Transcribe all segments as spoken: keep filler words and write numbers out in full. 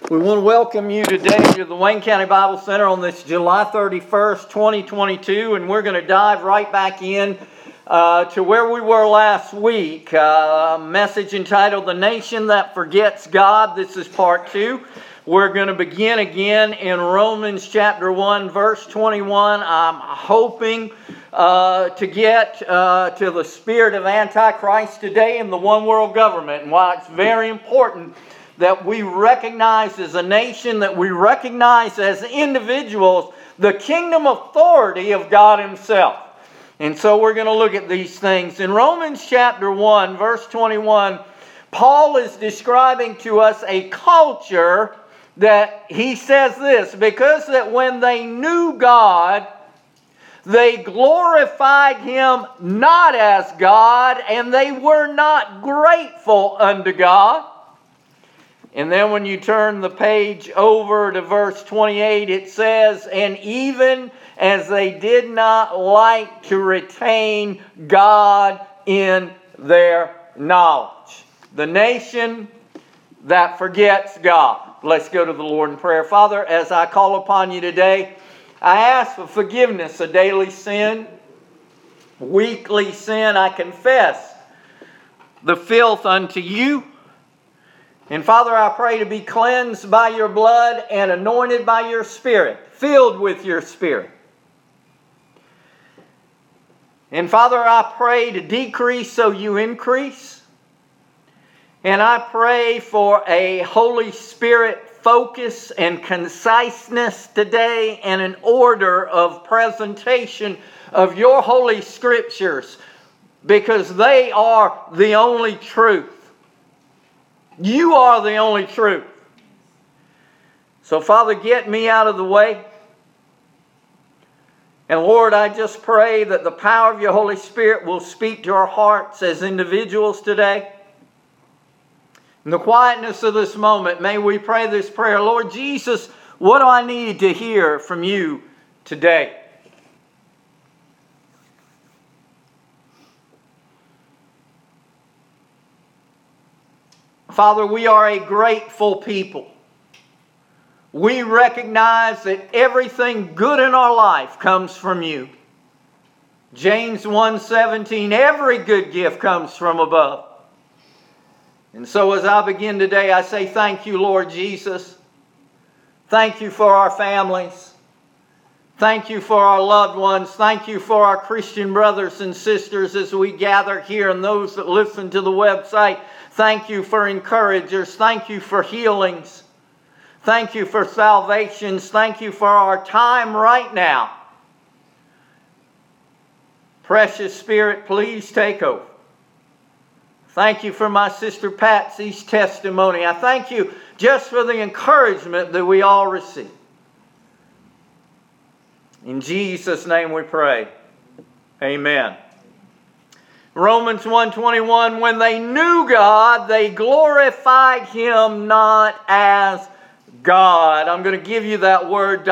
We want to welcome you today to the Wayne County Bible Center on this July thirty-first, twenty twenty-two, and we're going to dive right back in uh, to where we were last week. Uh, a message entitled The Nation That Forgets God. This is part two. We're going to begin again in Romans chapter one, verse twenty-one. I'm hoping uh, to get uh, to the spirit of Antichrist today in the one world government, and why it's very important that we recognize as a nation, that we recognize as individuals, the kingdom authority of God Himself. And so we're going to look at these things. In Romans chapter one, verse twenty-one, Paul is describing to us a culture that he says this, because that when they knew God, they glorified Him not as God, and they were not grateful unto God. And then when you turn the page over to verse twenty-eight, it says, and even as they did not like to retain God in their knowledge. The nation that forgets God. Let's go to the Lord in prayer. Father, as I call upon you today, I ask for forgiveness of daily sin, weekly sin. I confess the filth unto you. And Father, I pray to be cleansed by your blood and anointed by your Spirit, filled with your Spirit. And Father, I pray to decrease so you increase. And I pray for a Holy Spirit focus and conciseness today, and an order of presentation of your Holy Scriptures, because they are the only truth. You are the only truth. So, Father, get me out of the way. And Lord, I just pray that the power of your Holy Spirit will speak to our hearts as individuals today. In the quietness of this moment, may we pray this prayer. Lord Jesus, what do I need to hear from you today? Father, we are a grateful people. We recognize that everything good in our life comes from you. James one seventeen, every good gift comes from above. And so as I begin today, I say thank you, Lord Jesus. Thank you for our families. Thank you for our loved ones. Thank you for our Christian brothers and sisters as we gather here, and those that listen to the website. Thank you for encouragers. Thank you for healings. Thank you for salvations. Thank you for our time right now. Precious Spirit, please take over. Thank you for my sister Patsy's testimony. I thank you just for the encouragement that we all receive. In Jesus' name we pray. Amen. Romans one twenty-one, when they knew God, they glorified Him not as God. I'm going to give you that word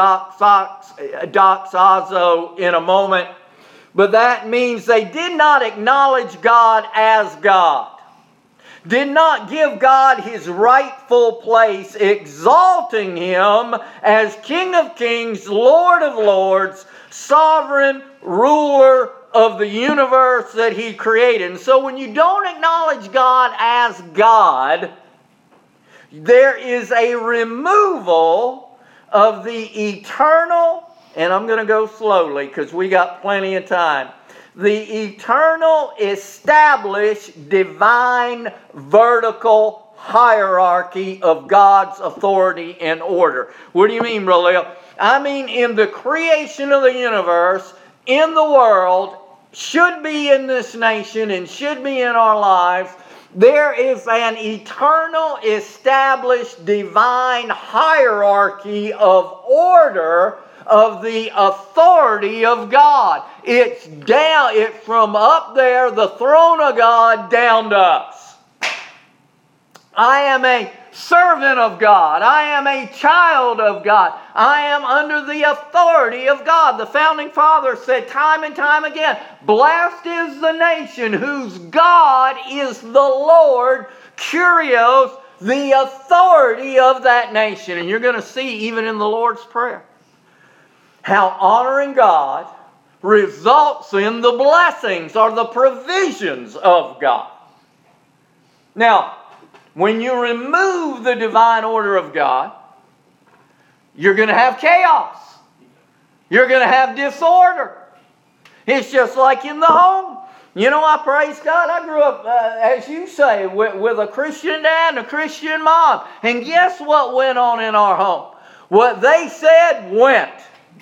doxazo in a moment. But that means they did not acknowledge God as God. Did not give God His rightful place, exalting Him as King of Kings, Lord of Lords, sovereign ruler of the universe that He created. And so when you don't acknowledge God as God, there is a removal of the eternal, and I'm going to go slowly because we got plenty of time, the eternal, established, divine, vertical hierarchy of God's authority and order. What do you mean, Brother Leo? I mean, in the creation of the universe, in the world, should be in this nation and should be in our lives, there is an eternal, established, divine hierarchy of order of the authority of God. It's down, it's from up there, the throne of God, down to us. I am a servant of God. I am a child of God. I am under the authority of God. The founding fathers said time and time again, blessed is the nation whose God is the Lord, Kyrios, the authority of that nation. And you're going to see even in the Lord's Prayer how honoring God results in the blessings or the provisions of God. Now, when you remove the divine order of God, you're going to have chaos. You're going to have disorder. It's just like in the home. You know, I praise God, I grew up, uh, as you say, with, with a Christian dad and a Christian mom. And guess what went on in our home? What they said went.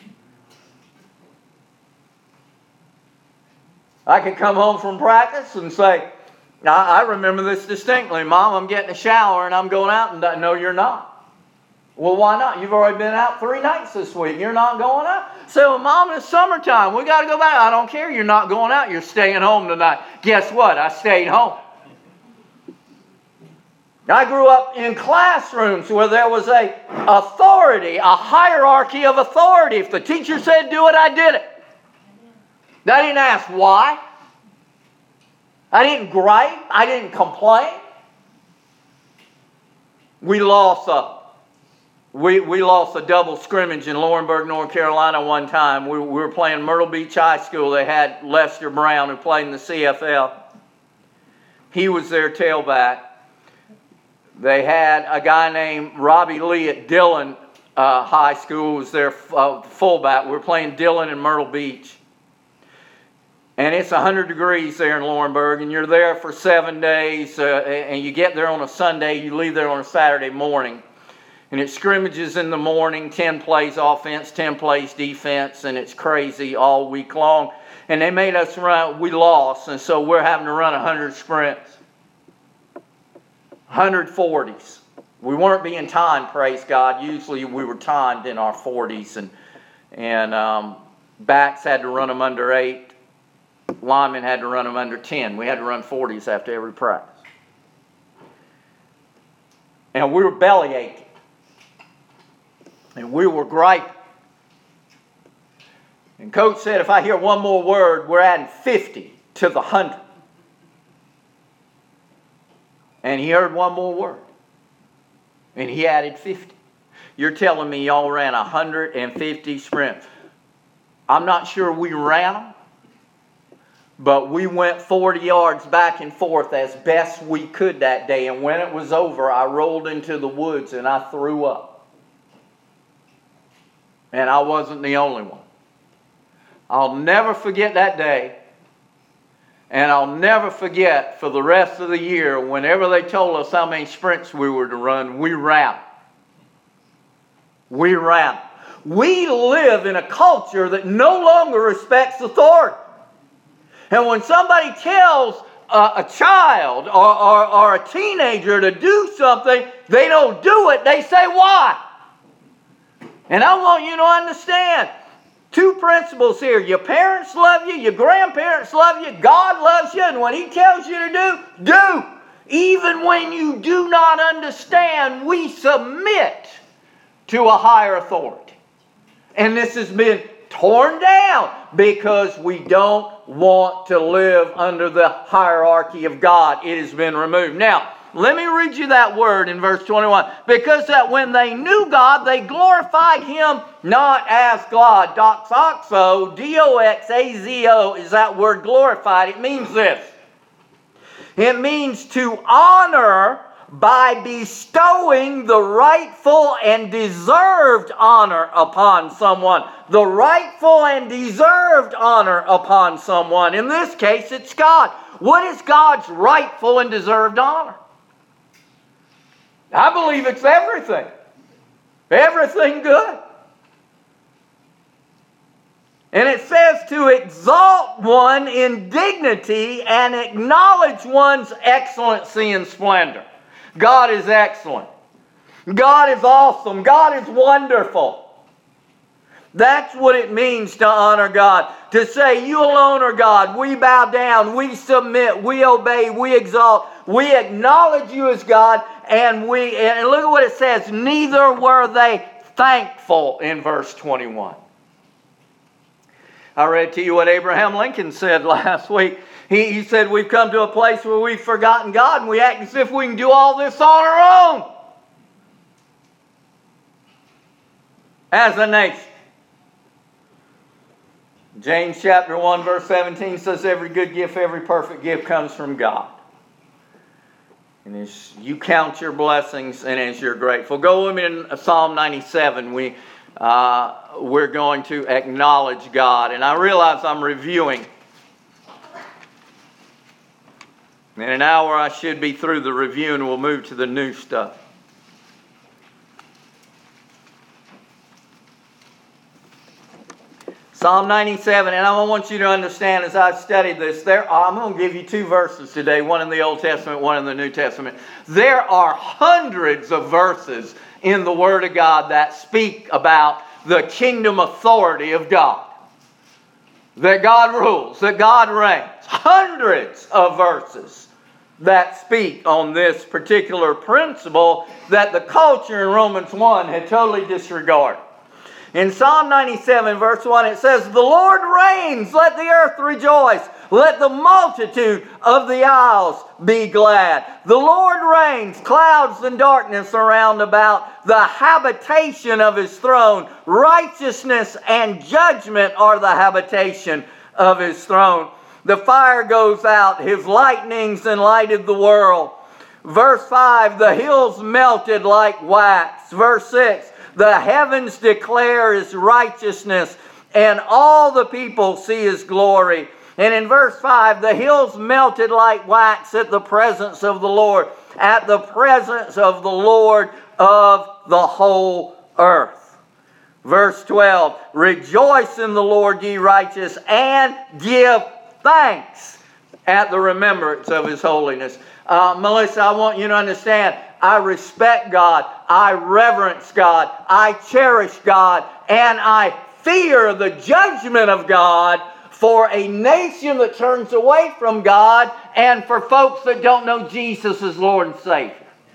I could come home from practice and say, I, I remember this distinctly. Mom, I'm getting a shower and I'm going out. And no, you're not. Well, why not? You've already been out three nights this week. You're not going out. So, Mom, it's summertime. We got to go back. I don't care. You're not going out. You're staying home tonight. Guess what? I stayed home. I grew up in classrooms where there was a authority, a hierarchy of authority. If the teacher said do it, I did it. I didn't ask why. I didn't gripe. I didn't complain. We lost a We, we lost a double scrimmage in Laurinburg, North Carolina one time. We, we were playing Myrtle Beach High School. They had Lester Brown who played in the C F L. He was their tailback. They had a guy named Robbie Lee at Dillon uh, High School who was their uh, fullback. We were playing Dillon and Myrtle Beach. And it's one hundred degrees there in Laurinburg, and you're there for seven days, uh, and you get there on a Sunday, you leave there on a Saturday morning. And it's scrimmages in the morning, ten plays offense, ten plays defense, and it's crazy all week long. And they made us run, we lost, and so we're having to run one hundred sprints. one hundred forties. We weren't being timed, praise God. Usually we were timed in our forties, and, and um, backs had to run them under eight. Linemen had to run them under ten. We had to run forties after every practice. And we were belly aching. And we were griping. And Coach said, if I hear one more word, we're adding fifty to the one hundred. And he heard one more word. And he added fifty. You're telling me y'all ran one hundred fifty sprints. I'm not sure we ran them. But we went forty yards back and forth as best we could that day. And when it was over, I rolled into the woods and I threw up. And I wasn't the only one. I'll never forget that day. And I'll never forget for the rest of the year, whenever they told us how many sprints we were to run, we ran. We ran. We live in a culture that no longer respects authority. And when somebody tells a, a child or, or, or a teenager to do something, they don't do it, they say, why? And I want you to understand two principles here. Your parents love you, your grandparents love you, God loves you, and what He tells you to do, do. Even when you do not understand, we submit to a higher authority. And this has been torn down because we don't want to live under the hierarchy of God. It has been removed. Now, let me read you that word in verse twenty-one. Because that when they knew God, they glorified Him not as God. Doxazo, D O X A Z O is that word glorified. It means this. It means to honor by bestowing the rightful and deserved honor upon someone. The rightful and deserved honor upon someone. In this case, it's God. What is God's rightful and deserved honor? I believe it's everything. Everything good. And it says to exalt one in dignity and acknowledge one's excellency and splendor. God is excellent. God is awesome. God is wonderful. That's what it means to honor God. To say, you alone are God. We bow down. We submit. We obey. We exalt. We acknowledge you as God. And we and look at what it says. Neither were they thankful in verse twenty-one. I read to you what Abraham Lincoln said last week. He, he said we've come to a place where we've forgotten God and we act as if we can do all this on our own as a nation. James chapter one verse seventeen says every good gift, every perfect gift comes from God. And as you count your blessings and as you're grateful. Go with me in Psalm ninety-seven. We, uh, we're going to acknowledge God. And I realize I'm reviewing. In an hour I should be through the review and we'll move to the new stuff. Psalm ninety-seven, and I want you to understand as I've studied this, there are, I'm going to give you two verses today, one in the Old Testament, one in the New Testament. There are hundreds of verses in the Word of God that speak about the kingdom authority of God. That God rules, that God reigns. Hundreds of verses that speak on this particular principle that the culture in Romans one had totally disregarded. In Psalm ninety-seven verse one it says, "The Lord reigns, let the earth rejoice, let the multitude of the isles be glad. The Lord reigns, clouds and darkness around about, the habitation of His throne. Righteousness and judgment are the habitation of His throne. The fire goes out, His lightnings enlighted the world." Verse five, "The hills melted like wax." Verse six, "The heavens declare His righteousness, and all the people see His glory." And in verse five, "The hills melted like wax at the presence of the Lord, at the presence of the Lord of the whole earth." Verse twelve, "Rejoice in the Lord, ye righteous, and give thanks at the remembrance of His holiness." Uh, Melissa, I want you to understand, I respect God, I reverence God, I cherish God, and I fear the judgment of God for a nation that turns away from God and for folks that don't know Jesus as Lord and Savior.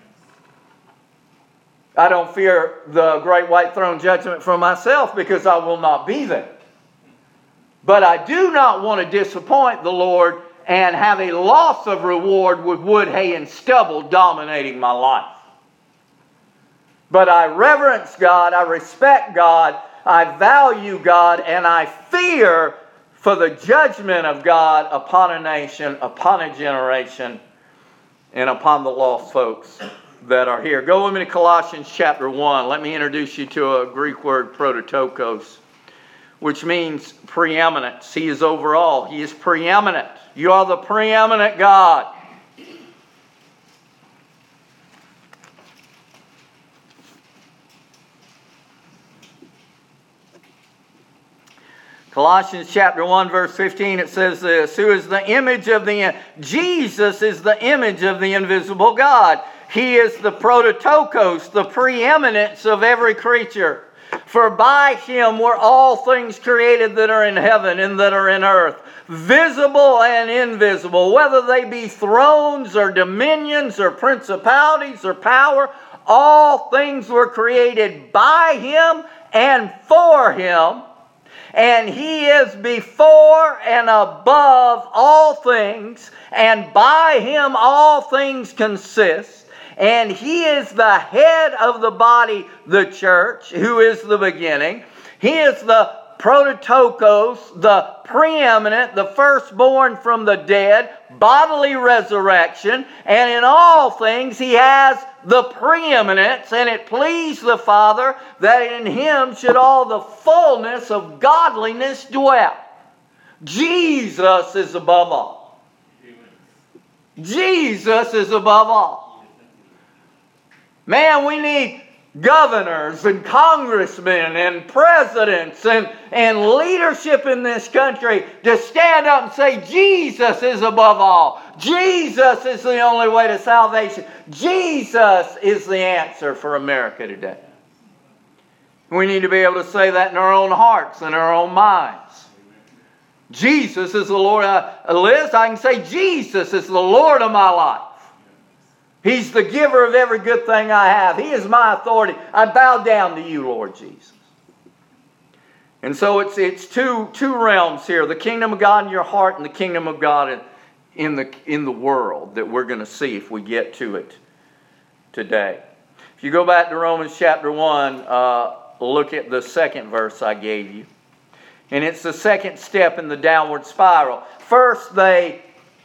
I don't fear the great white throne judgment for myself because I will not be there. But I do not want to disappoint the Lord and have a loss of reward with wood, hay, and stubble dominating my life. But I reverence God, I respect God, I value God, and I fear for the judgment of God upon a nation, upon a generation, and upon the lost folks that are here. Go with me to Colossians chapter one. Let me introduce you to a Greek word, prototokos, which means preeminence. He is over all. He is preeminent. You are the preeminent God. Colossians chapter one verse fifteen, it says this, "Who is the image of the... Jesus is the image of the invisible God. He is the prototokos, the preeminence of every creature. For by Him were all things created that are in heaven and that are in earth, visible and invisible, whether they be thrones or dominions or principalities or power. All things were created by Him and for Him. And He is before and above all things, and by Him all things consist. And He is the head of the body, the church, who is the beginning. He is the prototokos, the preeminent, the firstborn from the dead, bodily resurrection. And in all things He has the preeminence, and it pleased the Father that in Him should all the fullness of godliness dwell. Jesus is above all. Jesus is above all. Man, we need governors and congressmen and presidents and, and leadership in this country to stand up and say, Jesus is above all. Jesus is the only way to salvation. Jesus is the answer for America today. We need to be able to say that in our own hearts and our own minds. Jesus is the Lord. Uh, Liz, I can say Jesus is the Lord of my life. He's the giver of every good thing I have. He is my authority. I bow down to you, Lord Jesus. And so it's it's two, two realms here. The kingdom of God in your heart and the kingdom of God in, in the, in the world that we're going to see if we get to it today. If you go back to Romans chapter one, uh, look at the second verse I gave you. And it's the second step in the downward spiral. First, they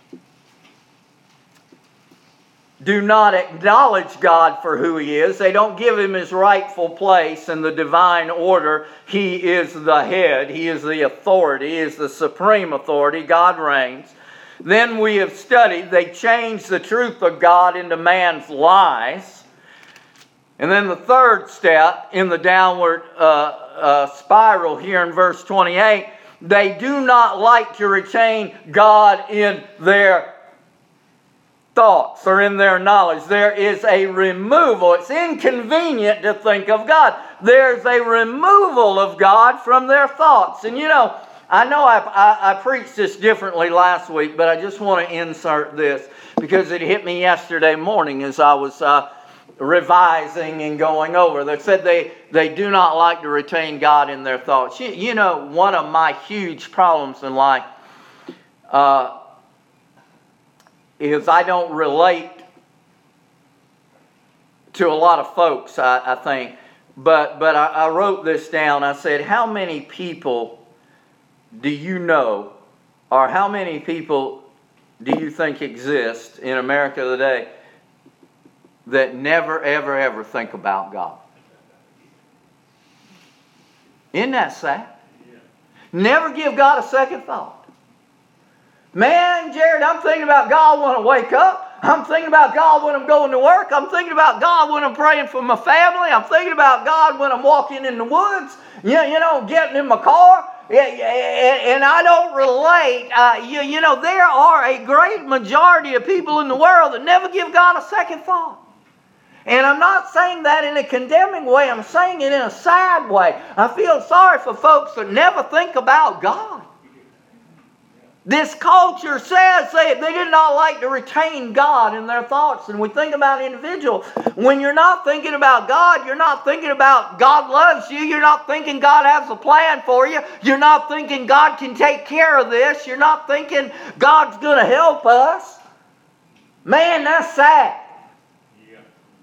do not acknowledge God for who He is. They don't give Him His rightful place in the divine order. He is the head. He is the authority. He is the supreme authority. God reigns. Then we have studied, they change the truth of God into man's lies. And then the third step in the downward uh, uh, spiral here in verse twenty-eight, they do not like to retain God in their thoughts or in their knowledge. There is a removal. It's inconvenient to think of God. There's a removal of God from their thoughts. And you know, I know I, I, I preached this differently last week, but I just want to insert this because it hit me yesterday morning as I was uh, revising and going over. They said they, they do not like to retain God in their thoughts. You, you know, one of my huge problems in life uh, is I don't relate to a lot of folks, I, I think. But, but I, I wrote this down. I said, how many people do you know, or how many people do you think exist in America today that never, ever, ever think about God? Isn't that sad? Yeah. Never give God a second thought. Man, Jared, I'm thinking about God when I wake up. I'm thinking about God when I'm going to work. I'm thinking about God when I'm praying for my family. I'm thinking about God when I'm walking in the woods. You, you know, getting in my car. And I don't relate. Uh, you, you know, there are a great majority of people in the world that never give God a second thought. And I'm not saying that in a condemning way. I'm saying it in a sad way. I feel sorry for folks that never think about God. This culture says they, they did not like to retain God in their thoughts. And we think about individuals. When you're not thinking about God, you're not thinking about God loves you. You're not thinking God has a plan for you. You're not thinking God can take care of this. You're not thinking God's going to help us. Man, that's sad. Yeah.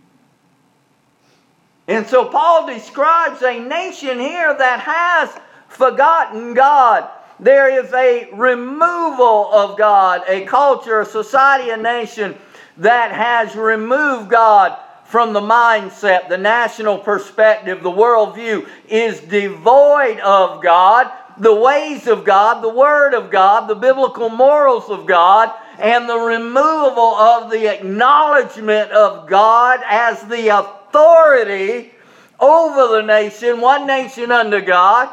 And so Paul describes a nation here that has forgotten God. There is a removal of God, a culture, a society, a nation that has removed God from the mindset, the national perspective, the worldview is devoid of God, the ways of God, the Word of God, the biblical morals of God, and the removal of the acknowledgement of God as the authority over the nation, one nation under God.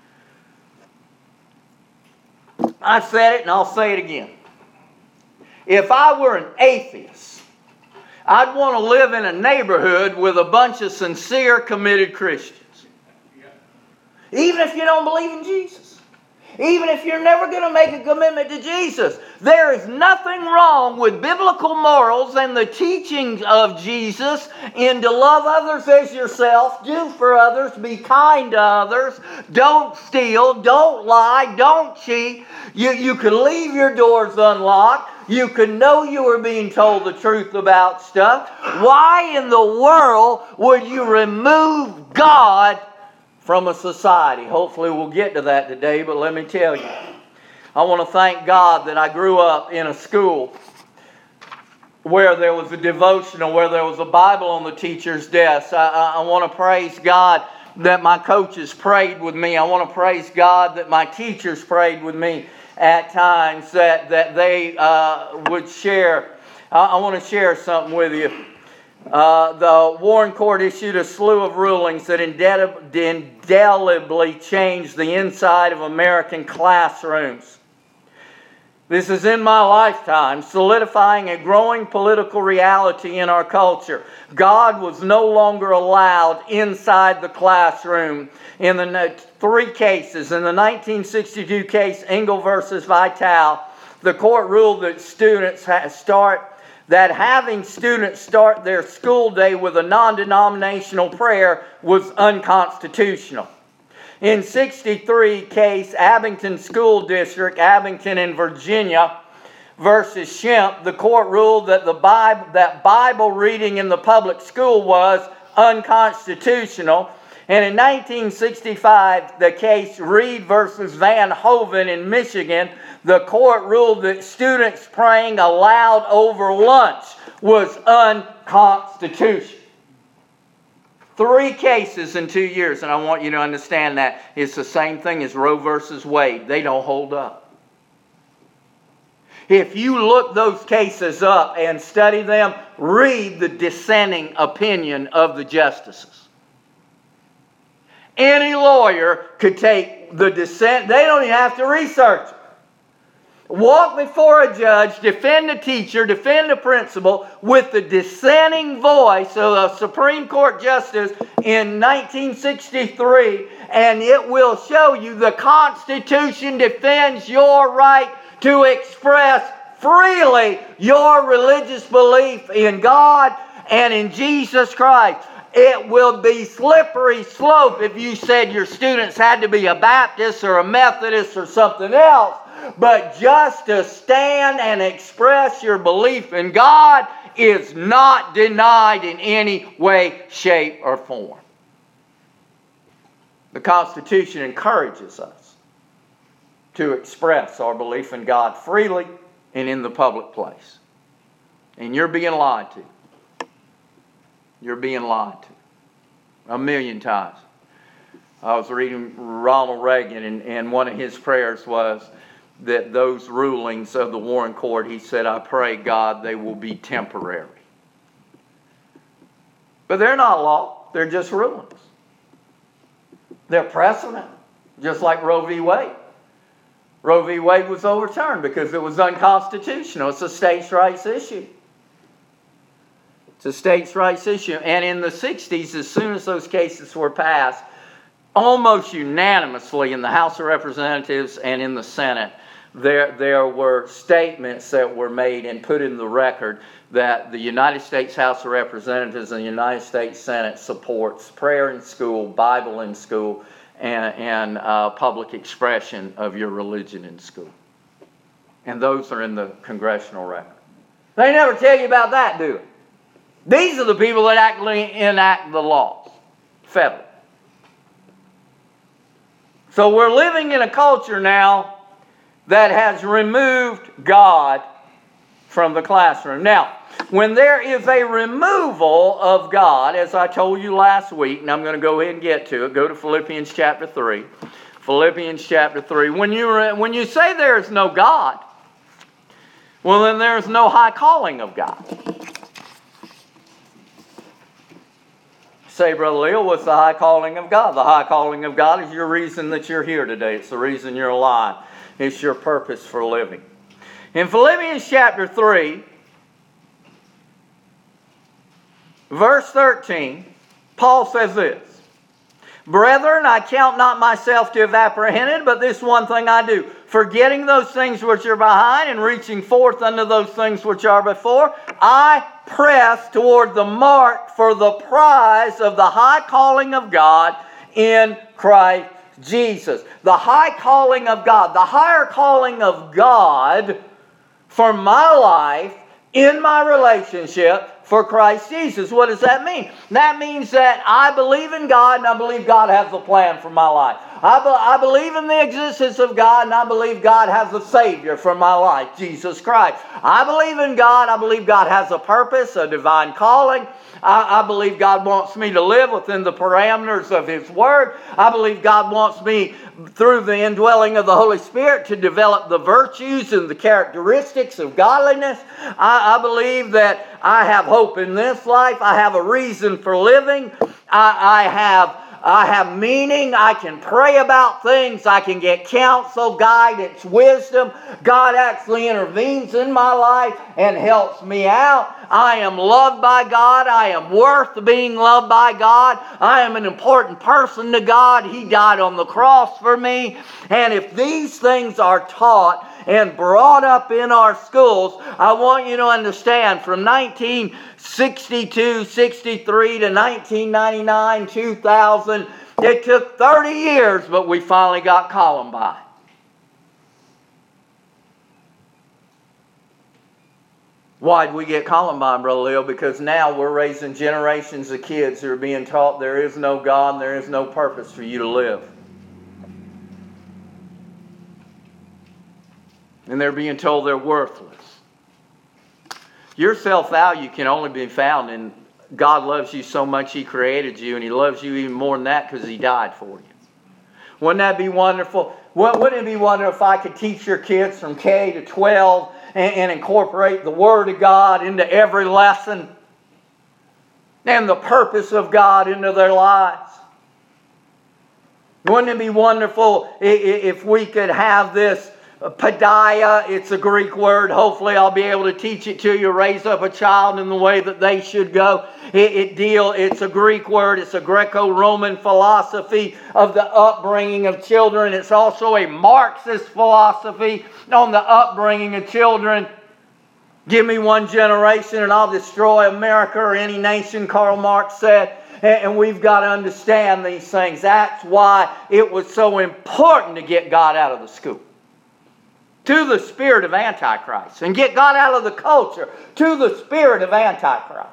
I said it and I'll say it again. If I were an atheist, I'd want to live in a neighborhood with a bunch of sincere, committed Christians. Even if you don't believe in Jesus. Even if you're never going to make a commitment to Jesus. There is nothing wrong with biblical morals and the teachings of Jesus in to love others as yourself, do for others, be kind to others, don't steal, don't lie, don't cheat. You, you can leave your doors unlocked. You can know you are being told the truth about stuff. Why in the world would you remove God from a society? Hopefully we'll get to that today, but let me tell you, I want to thank God that I grew up in a school where there was a devotional, where there was a Bible on the teacher's desk. I, I, I want to praise God that my coaches prayed with me. I want to praise God that my teachers prayed with me at times, that, that they uh, would share. I, I want to share something with you. Uh, the Warren Court issued a slew of rulings that indelibly changed the inside of American classrooms. This is in my lifetime, solidifying a growing political reality in our culture. God was no longer allowed inside the classroom. In the three cases, in the nineteen sixty-two case, Engel versus Vitale, the court ruled that students start that having students start their school day with a non-denominational prayer was unconstitutional. In sixty-three case, Abington School District, Abington in Virginia, versus Shemp, the court ruled that the Bible, that Bible reading in the public school was unconstitutional. And in nineteen sixty-five, the case Reed versus Van Hoven in Michigan, the court ruled that students praying aloud over lunch was unconstitutional. Three cases in two years, and I want you to understand that it's the same thing as Roe versus Wade. They don't hold up. If you look those cases up and study them, read the dissenting opinion of the justices. Any lawyer could take the dissent. They don't even have to research it. Walk before a judge, defend a teacher, defend a principal with the dissenting voice of a Supreme Court justice in nineteen sixty-three, and it will show you the Constitution defends your right to express freely your religious belief in God and in Jesus Christ. It will be slippery slope if you said your students had to be a Baptist or a Methodist or something else. But just to stand and express your belief in God is not denied in any way, shape, or form. The Constitution encourages us to express our belief in God freely and in the public place. And you're being lied to. You're being lied to. A million times. I was reading Ronald Reagan, and, and one of his prayers was that those rulings of the Warren Court, he said, I pray, God, they will be temporary. But they're not law. They're just rulings. They're precedent, just like Roe v. Wade. Roe v. Wade was overturned because it was unconstitutional. It's a states' rights issue. It's a states' rights issue. And in the sixties, as soon as those cases were passed, almost unanimously in the House of Representatives and in the Senate, there, there were statements that were made and put in the record that the United States House of Representatives and the United States Senate supports prayer in school, Bible in school, and, and uh, public expression of your religion in school. And those are in the congressional record. They never tell you about that, do they? These are the people that actually enact the laws, federally. So we're living in a culture now that has removed God from the classroom. Now, when there is a removal of God, as I told you last week, and I'm going to go ahead and get to it, go to Philippians chapter three. Philippians chapter three. When you, re, when you say there is no God, well, then there is no high calling of God. Say, Brother Leo, what's the high calling of God? The high calling of God is your reason that you're here today. It's the reason you're alive. It's your purpose for living. In Philippians chapter three, verse thirteen, Paul says this, Brethren, I count not myself to have apprehended, but this one thing I do, forgetting those things which are behind and reaching forth unto those things which are before, I press toward the mark for the prize of the high calling of God in Christ Jesus. The high calling of God, the higher calling of God for my life, in my relationship, for Christ Jesus. What does that mean? That means that I believe in God and I believe God has a plan for my life. I, be, I believe in the existence of God and I believe God has a Savior for my life, Jesus Christ. I believe in God. I believe God has a purpose, a divine calling. I, I believe God wants me to live within the parameters of His Word. I believe God wants me, through the indwelling of the Holy Spirit, to develop the virtues and the characteristics of godliness. I, I believe that I have hope in this life. I have a reason for living. I, I have I have meaning. I can pray about things. I can get counsel, guidance, wisdom. God actually intervenes in my life and helps me out. I am loved by God. I am worth being loved by God. I am an important person to God. He died on the cross for me. And if these things are taught and brought up in our schools, I want you to understand from nineteen sixty-two, sixty-three to nineteen ninety-nine, two thousand, it took thirty years, but we finally got Columbine. Why'd we get Columbine, Brother Leo? Because now we're raising generations of kids who are being taught there is no God and there is no purpose for you to live. And they're being told they're worthless. Your self-value can only be found in God loves you so much He created you, and He loves you even more than that because He died for you. Wouldn't that be wonderful? Wouldn't it be wonderful if I could teach your kids from K to twelve and, and incorporate the Word of God into every lesson and the purpose of God into their lives? Wouldn't it be wonderful if we could have this Paideia? It's a Greek word. Hopefully I'll be able to teach it to you. Raise up a child in the way that they should go. It, it deal. It's a Greek word. It's a Greco-Roman philosophy of the upbringing of children. It's also a Marxist philosophy on the upbringing of children. Give me one generation and I'll destroy America or any nation, Karl Marx said. And we've got to understand these things. That's why it was so important to get God out of the school. To the spirit of Antichrist. And get God out of the culture. To the spirit of Antichrist.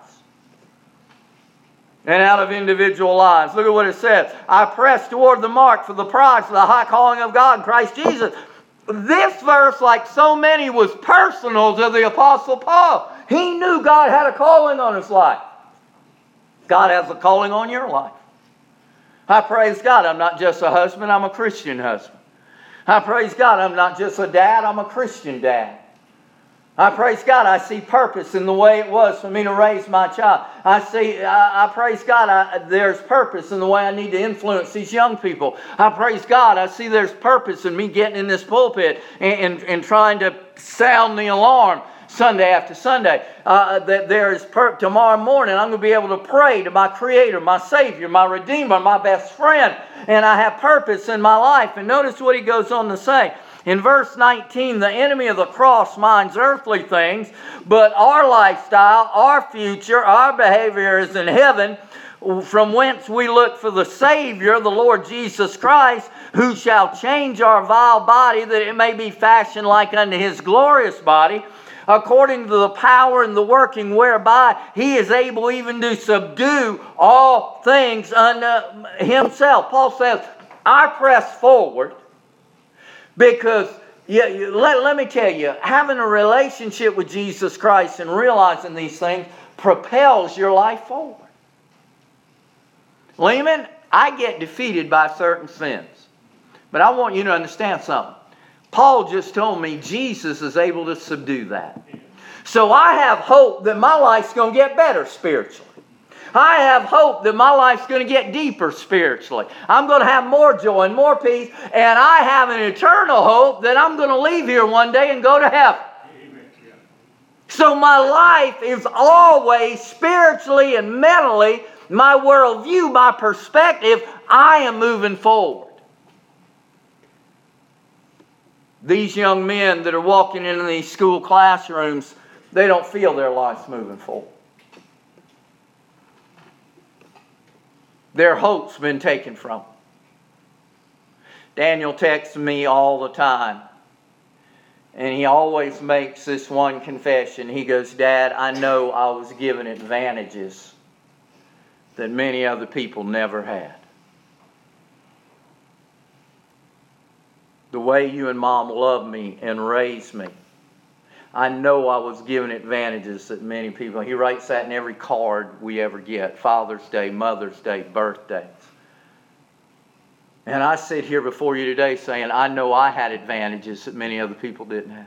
And out of individual lives. Look at what it says. I press toward the mark for the prize of the high calling of God in Christ Jesus. This verse, like so many, was personal to the Apostle Paul. He knew God had a calling on his life. God has a calling on your life. I praise God, I'm not just a husband, I'm a Christian husband. I praise God, I'm not just a dad, I'm a Christian dad. I praise God, I see purpose in the way it was for me to raise my child. I see, I, I praise God, I, there's purpose in the way I need to influence these young people. I praise God, I see there's purpose in me getting in this pulpit and, and, and trying to sound the alarm Sunday after Sunday. Uh, that there is per- tomorrow morning I'm going to be able to pray to my Creator, my Savior, my Redeemer, my best friend. And I have purpose in my life. And notice what he goes on to say. In verse nineteen, the enemy of the cross minds earthly things, but our lifestyle, our future, our behavior is in heaven, from whence we look for the Savior, the Lord Jesus Christ, who shall change our vile body, that it may be fashioned like unto His glorious body, according to the power and the working whereby He is able even to subdue all things unto Himself. Paul says, I press forward because, yeah, let, let me tell you, having a relationship with Jesus Christ and realizing these things propels your life forward. Lehman, I get defeated by certain sins. But I want you to understand something. Paul just told me Jesus is able to subdue that. So I have hope that my life's going to get better spiritually. I have hope that my life's going to get deeper spiritually. I'm going to have more joy and more peace. And I have an eternal hope that I'm going to leave here one day and go to heaven. So my life is always spiritually and mentally, my worldview, my perspective, I am moving forward. These young men that are walking into these school classrooms, they don't feel their life's moving forward. Their hope's been taken from them. Daniel texts me all the time. And he always makes this one confession. He goes, Dad, I know I was given advantages that many other people never had. The way you and Mom loved me and raised me, I know I was given advantages that many people... He writes that in every card we ever get. Father's Day, Mother's Day, birthdays. And I sit here before you today saying, I know I had advantages that many other people didn't have.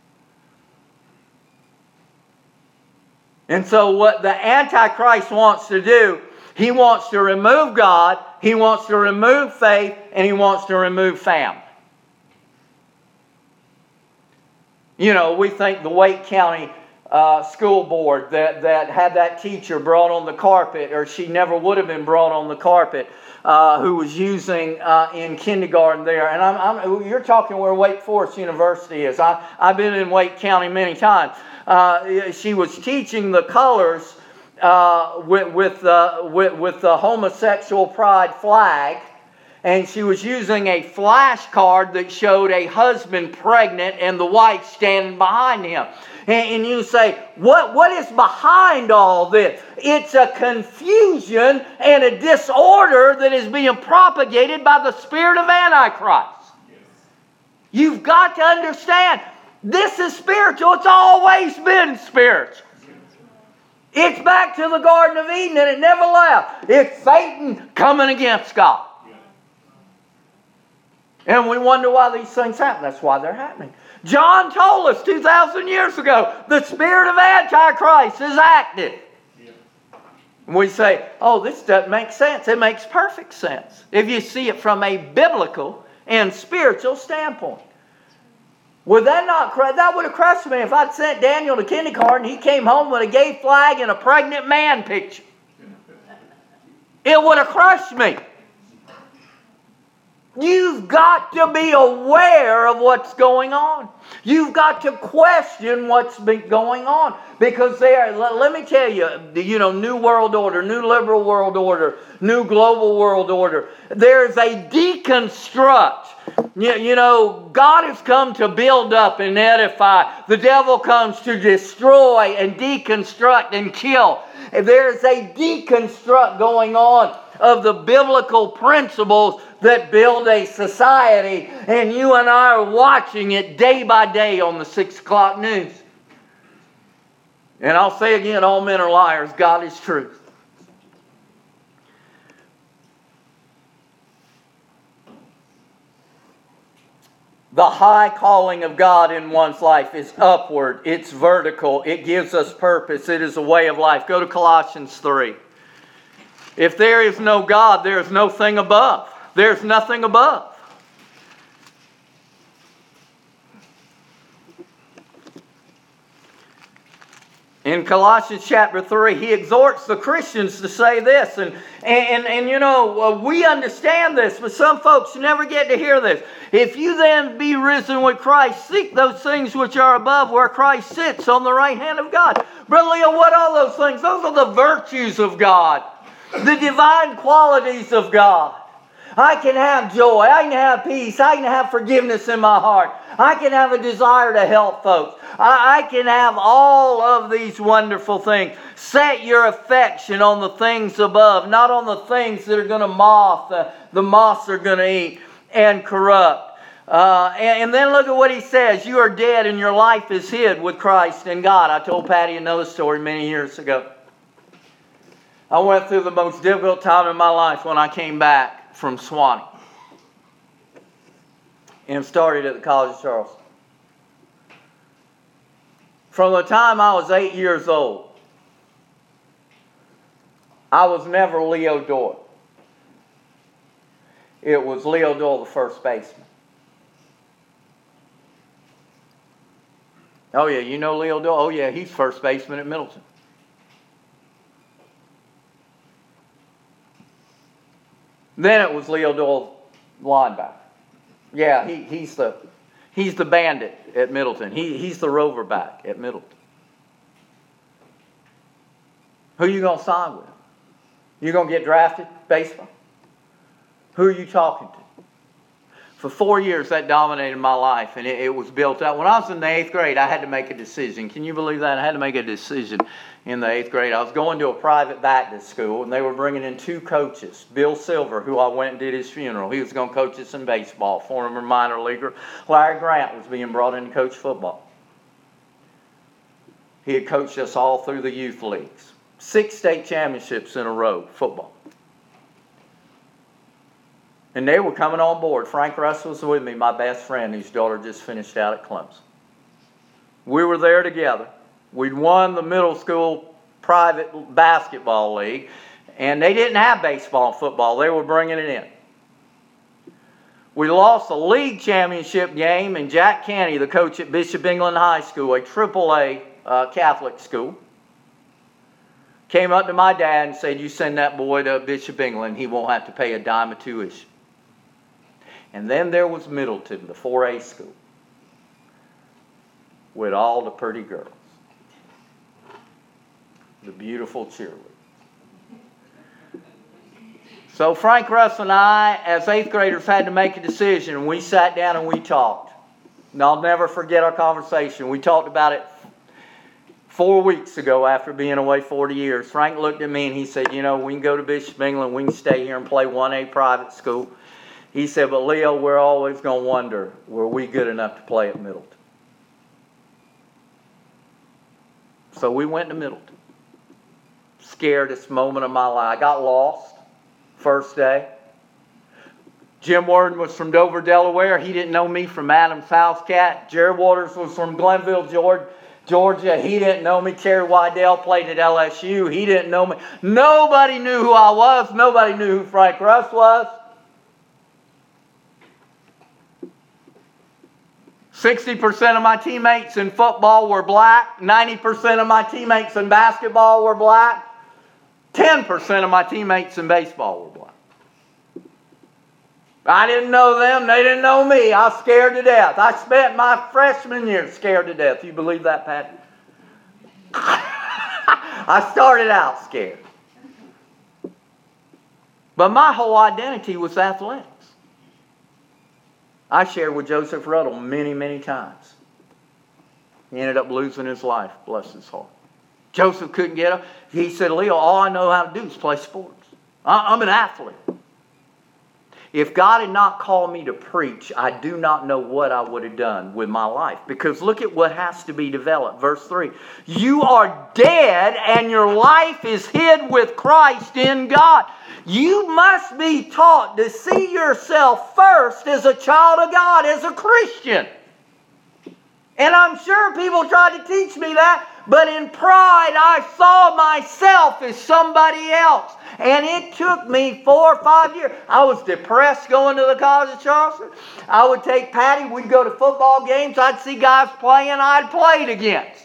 And so what the Antichrist wants to do, he wants to remove God, he wants to remove faith, and he wants to remove family. You know, we think the Wake County uh, School Board that, that had that teacher brought on the carpet, or she never would have been brought on the carpet, uh, who was using uh, in kindergarten there. And I'm, I'm, you're talking where Wake Forest University is. I, I've been in Wake County many times. Uh, she was teaching the colors uh, with, with, uh, with, with the homosexual pride flag. and she was using a flashcard that showed a husband pregnant and the wife standing behind him. And, and you say, what, what is behind all this? It's a confusion and a disorder that is being propagated by the spirit of Antichrist. You've got to understand, this is spiritual. It's always been spiritual. It's back to the Garden of Eden and it never left. It's Satan coming against God. And we wonder why these things happen. That's why they're happening. John told us two thousand years ago, the spirit of Antichrist is active. And we say, oh, this doesn't make sense. It makes perfect sense if you see it from a biblical and spiritual standpoint. Would that not, that would have crushed me if I'd sent Daniel to kindergarten and he came home with a gay flag and a pregnant man picture. It would have crushed me. You've got to be aware of what's going on. You've got to question what's been going on. Because there, let me tell you, you know, New World Order, New Liberal World Order, New Global World Order. There's a deconstruct. You, you know, God has come to build up and edify. The devil comes to destroy and deconstruct and kill. There's a deconstruct going on of the biblical principles that build a society, and you and I are watching it day by day on the six o'clock news. And I'll say again, all men are liars. God is truth. The high calling of God in one's life is upward. It's vertical. It gives us purpose. It is a way of life. Go to Colossians three. If there is no God, there is no thing above. There's nothing above. In Colossians chapter three, he exhorts the Christians to say this. And, and, and you know, uh, we understand this, but some folks never get to hear this. If you then be risen with Christ, seek those things which are above where Christ sits on the right hand of God. Brother Leo, what are those things? Those are the virtues of God. The divine qualities of God. I can have joy. I can have peace. I can have forgiveness in my heart. I can have a desire to help folks. I, I can have all of these wonderful things. Set your affection on the things above, not on the things that are going to moth, uh, the moths are going to eat and corrupt. Uh, and, and then look at what he says. You are dead and your life is hid with Christ in God. I told Patty another story many years ago. I went through the most difficult time in my life when I came back from Swanee and started at the College of Charleston. From the time I was eight years old, I was never Leo Doyle. It was Leo Doyle, the first baseman. Oh yeah, you know Leo Doyle? Oh yeah, he's first baseman at Middleton. Then it was Leo Doyle, linebacker. Yeah, he, he's the he's the bandit at Middleton. He, he's the rover back at Middleton. Who are you going to sign with? You going to get drafted, baseball? Who are you talking to? For four years, that dominated my life, and it, it was built up. When I was in the eighth grade, I had to make a decision. Can you believe that? I had to make a decision in the eighth grade. I was going to a private Baptist school, and they were bringing in two coaches. Bill Silver, who I went and did his funeral. He was going to coach us in baseball, former minor leaguer. Larry Grant was being brought in to coach football. He had coached us all through the youth leagues. Six state championships in a row, football. And they were coming on board. Frank Russ was with me, my best friend, whose daughter just finished out at Clemson. We were there together. We'd won the middle school private basketball league, and they didn't have baseball and football. They were bringing it in. We lost the league championship game, and Jack Canny, the coach at Bishop England High School, a triple A uh, Catholic school, came up to my dad and said, you send that boy to Bishop England, he won't have to pay a dime of tuition. And then there was Middleton, the four A school, with all the pretty girls, the beautiful cheerleaders. So Frank Russ and I, as eighth graders, had to make a decision. We sat down and we talked. And I'll never forget our conversation. We talked about it four weeks ago after being away forty years. Frank looked at me and he said, you know, we can go to Bishop England, we can stay here and play one A private school. He said, but Leo, we're always going to wonder, were we good enough to play at Middleton? So we went to Middleton. Scaredest moment of my life. I got lost first day. Jim Worden was from Dover, Delaware. He didn't know me from Adams House Cat. Jared Waters was from Glenville, Georgia. He didn't know me. Terry Wydell played at L S U. He didn't know me. Nobody knew who I was. Nobody knew who Frank Russ was. sixty percent of my teammates in football were black. ninety percent of my teammates in basketball were black. ten percent of my teammates in baseball were black. I didn't know them. They didn't know me. I was scared to death. I spent my freshman year scared to death. You believe that, Pat? I started out scared. But my whole identity was athletics. I shared with Joseph Ruddle many, many times. He ended up losing his life, bless his heart. Joseph couldn't get up. He said, Leo, all I know how to do is play sports. I'm an athlete. If God had not called me to preach, I do not know what I would have done with my life. Because look at what has to be developed. Verse three. You are dead and your life is hid with Christ in God. You must be taught to see yourself first as a child of God, as a Christian. And I'm sure people tried to teach me that, but in pride I saw myself as somebody else. And it took me four or five years. I was depressed going to the College of Charleston. I would take Patty, we'd go to football games, I'd see guys playing I'd played against.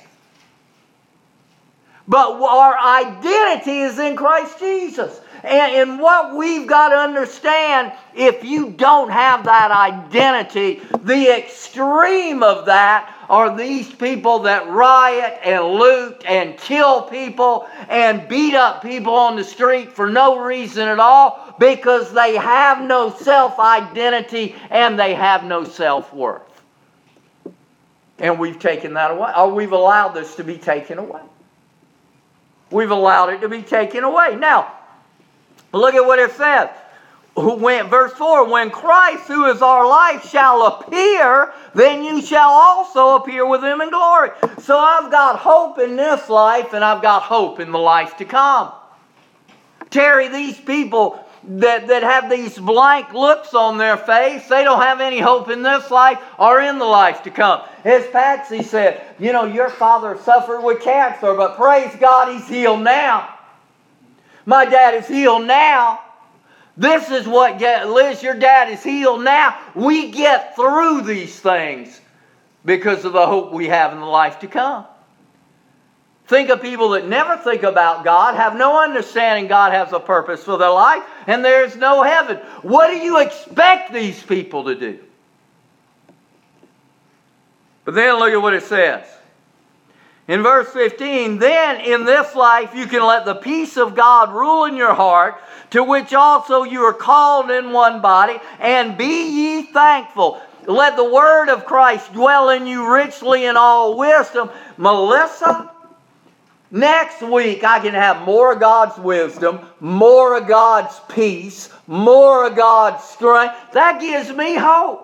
But our identity is in Christ Jesus. And, and what we've got to understand, if you don't have that identity, the extreme of that are these people that riot and loot and kill people and beat up people on the street for no reason at all, because they have no self-identity and they have no self-worth. And we've taken that away, or we've allowed this to be taken away. We've allowed it to be taken away. Now, look at what it says. Who went, verse four, when Christ, who is our life, shall appear, then you shall also appear with him in glory. So I've got hope in this life, and I've got hope in the life to come. Terry, these people that, that have these blank looks on their face, they don't have any hope in this life or in the life to come. As Patsy said, you know, your father suffered with cancer, but praise God, he's healed now. My dad is healed now. This is what, Liz, your dad is healed now. We get through these things because of the hope we have in the life to come. Think of people that never think about God, have no understanding God has a purpose for their life, and there's no heaven. What do you expect these people to do? But then look at what it says. In verse fifteen, then in this life you can let the peace of God rule in your heart, to which also you are called in one body, and be ye thankful. Let the word of Christ dwell in you richly in all wisdom. Melissa, next week I can have more of God's wisdom, more of God's peace, more of God's strength. That gives me hope.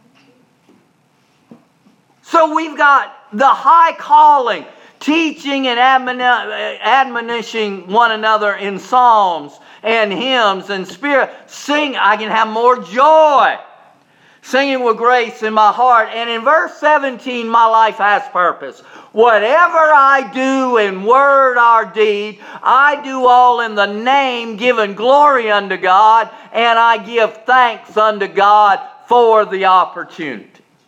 So we've got the high calling, teaching and admonishing one another in psalms and hymns and spirit. Sing, I can have more joy. Singing with grace in my heart. And in verse seventeen, my life has purpose. Whatever I do in word or deed, I do all in the name, giving glory unto God, and I give thanks unto God for the opportunity.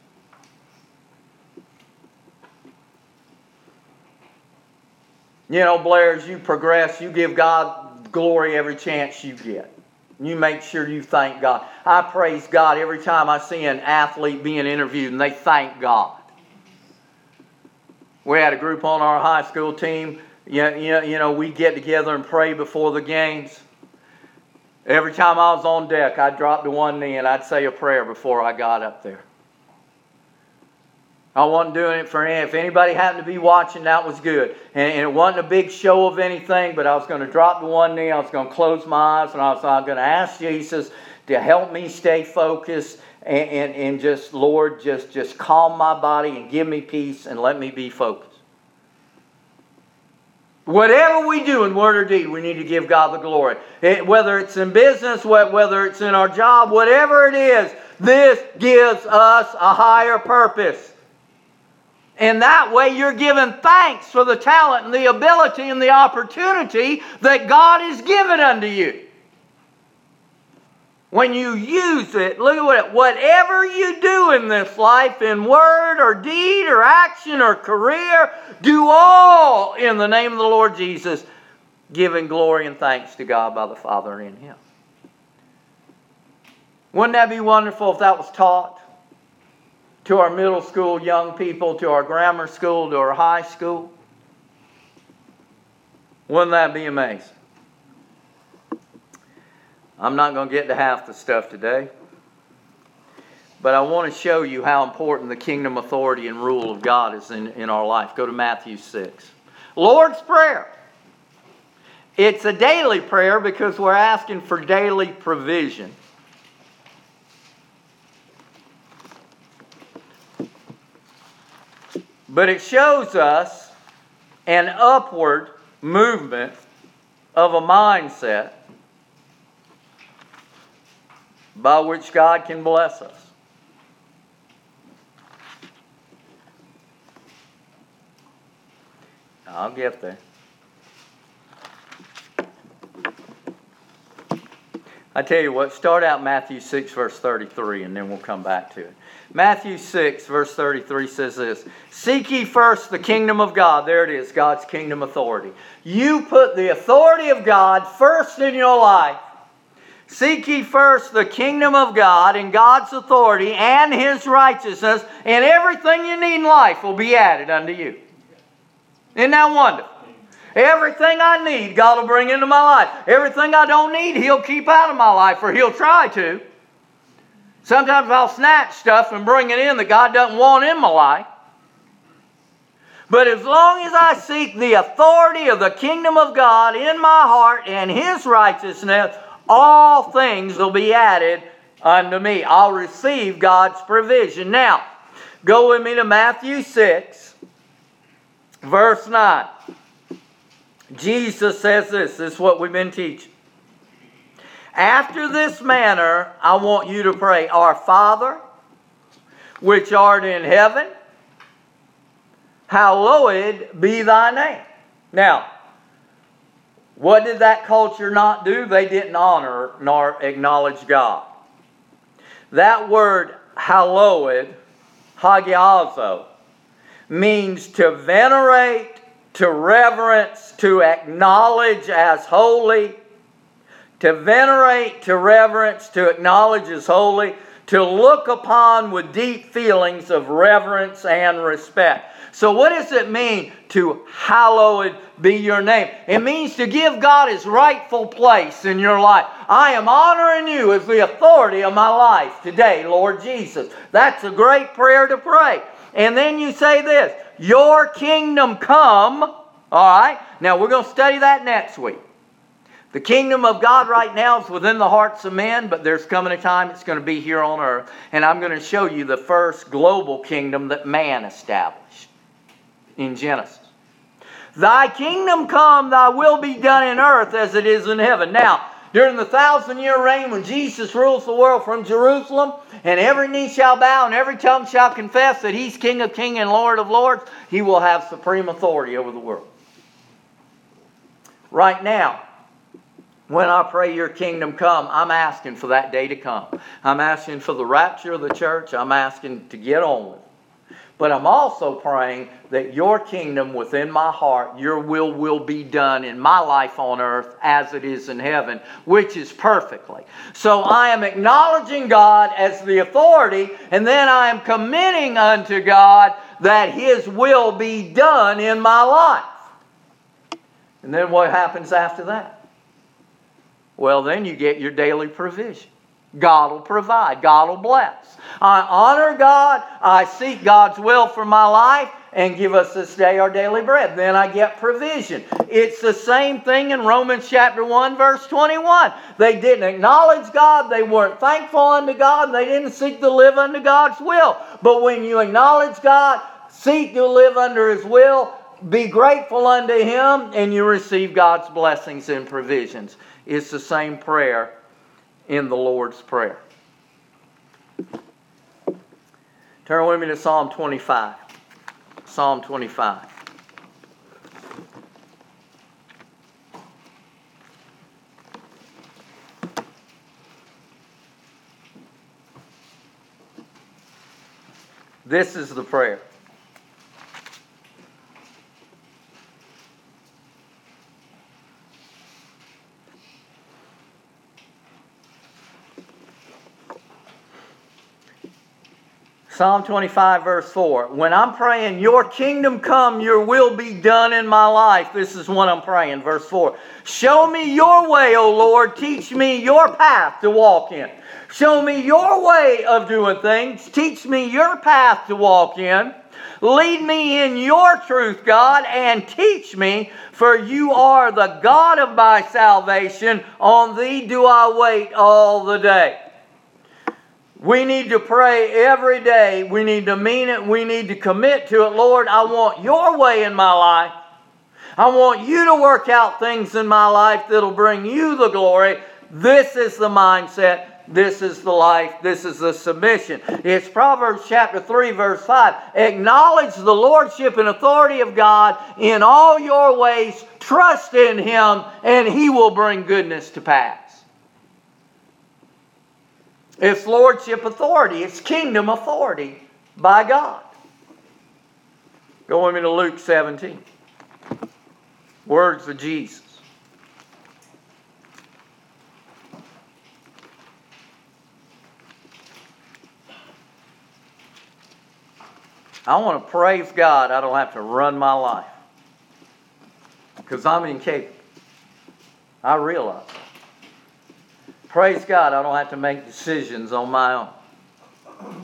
You know, Blair, as you progress, you give God glory every chance you get. You make sure you thank God. I praise God every time I see an athlete being interviewed and they thank God. We had a group on our high school team. You know, you know, we get together and pray before the games. Every time I was on deck, I'd drop to one knee and I'd say a prayer before I got up there. I wasn't doing it for any. If anybody happened to be watching, that was good. And, and it wasn't a big show of anything, but I was going to drop to one knee. I was going to close my eyes, and I was, I was going to ask Jesus to help me stay focused and, and, and just, Lord, just, just calm my body and give me peace and let me be focused. Whatever we do in word or deed, we need to give God the glory. It, whether it's in business, whether it's in our job, whatever it is, this gives us a higher purpose. And that way you're giving thanks for the talent and the ability and the opportunity that God has given unto you. When you use it, look at what, whatever you do in this life, in word or deed or action or career, do all in the name of the Lord Jesus, giving glory and thanks to God by the Father in Him. Wouldn't that be wonderful if that was taught to our middle school young people, to our grammar school, to our high school? Wouldn't that be amazing? I'm not going to get to half the stuff today, but I want to show you how important the kingdom authority and rule of God is in, in our life. Go to Matthew six. Lord's Prayer. It's a daily prayer because we're asking for daily provision. But it shows us an upward movement of a mindset by which God can bless us. I'll get there. I tell you what, start out Matthew six, verse thirty-three, and then we'll come back to it. Matthew six, verse thirty-three says this: Seek ye first the kingdom of God. There it is, God's kingdom authority. You put the authority of God first in your life. Seek ye first the kingdom of God and God's authority and His righteousness, and everything you need in life will be added unto you. Isn't that wonderful? Everything I need, God will bring into my life. Everything I don't need, He'll keep out of my life, or He'll try to. Sometimes I'll snatch stuff and bring it in that God doesn't want in my life. But as long as I seek the authority of the kingdom of God in my heart and His righteousness, all things will be added unto me. I'll receive God's provision. Now, go with me to Matthew six, verse nine. Jesus says this. This is what we've been teaching. After this manner, I want you to pray, Our Father, which art in heaven, hallowed be thy name. Now, what did that culture not do? They didn't honor nor acknowledge God. That word hallowed, hagiazo, means to venerate, to reverence, to acknowledge as holy, to venerate, to reverence, to acknowledge as holy, to look upon with deep feelings of reverence and respect. So what does it mean to hallowed be your name? It means to give God His rightful place in your life. I am honoring you as the authority of my life today, Lord Jesus. That's a great prayer to pray. And then you say this, Your kingdom come. All right. Now we're going to study that next week. The kingdom of God right now is within the hearts of men, but there's coming a time it's going to be here on earth. And I'm going to show you the first global kingdom that man established in Genesis. Thy kingdom come, thy will be done in earth as it is in heaven. Now, during the thousand year reign when Jesus rules the world from Jerusalem, and every knee shall bow and every tongue shall confess that He's King of kings and Lord of lords, He will have supreme authority over the world. Right now, when I pray your kingdom come, I'm asking for that day to come. I'm asking for the rapture of the church. I'm asking to get on with it. But I'm also praying that your kingdom within my heart, your will will be done in my life on earth as it is in heaven, which is perfectly. So I am acknowledging God as the authority, and then I am committing unto God that His will be done in my life. And then what happens after that? Well, then you get your daily provision. God will provide. God will bless. I honor God. I seek God's will for my life. And give us this day our daily bread. Then I get provision. It's the same thing in Romans chapter one, verse twenty-one. They didn't acknowledge God. They weren't thankful unto God. They didn't seek to live unto God's will. But when you acknowledge God, seek to live under His will, be grateful unto Him, and you receive God's blessings and provisions. It's the same prayer in the Lord's Prayer. Turn with me to Psalm twenty-five. Psalm twenty-five. This is the prayer. Psalm twenty-five, verse four. When I'm praying, your kingdom come, your will be done in my life. This is what I'm praying. Verse four. Show me your way, O Lord. Teach me your path to walk in. Show me your way of doing things. Teach me your path to walk in. Lead me in your truth, God, and teach me, for you are the God of my salvation. On thee do I wait all the day. We need to pray every day. We need to mean it. We need to commit to it. Lord, I want your way in my life. I want you to work out things in my life that'll bring you the glory. This is the mindset. This is the life. This is the submission. It's Proverbs chapter three, verse five. Acknowledge the lordship and authority of God in all your ways. Trust in Him, and He will bring goodness to pass. It's lordship authority. It's kingdom authority by God. Go with me to Luke seventeen. Words of Jesus. I want to praise God I don't have to run my life. Because I'm incapable. I realize that. Praise God, I don't have to make decisions on my own.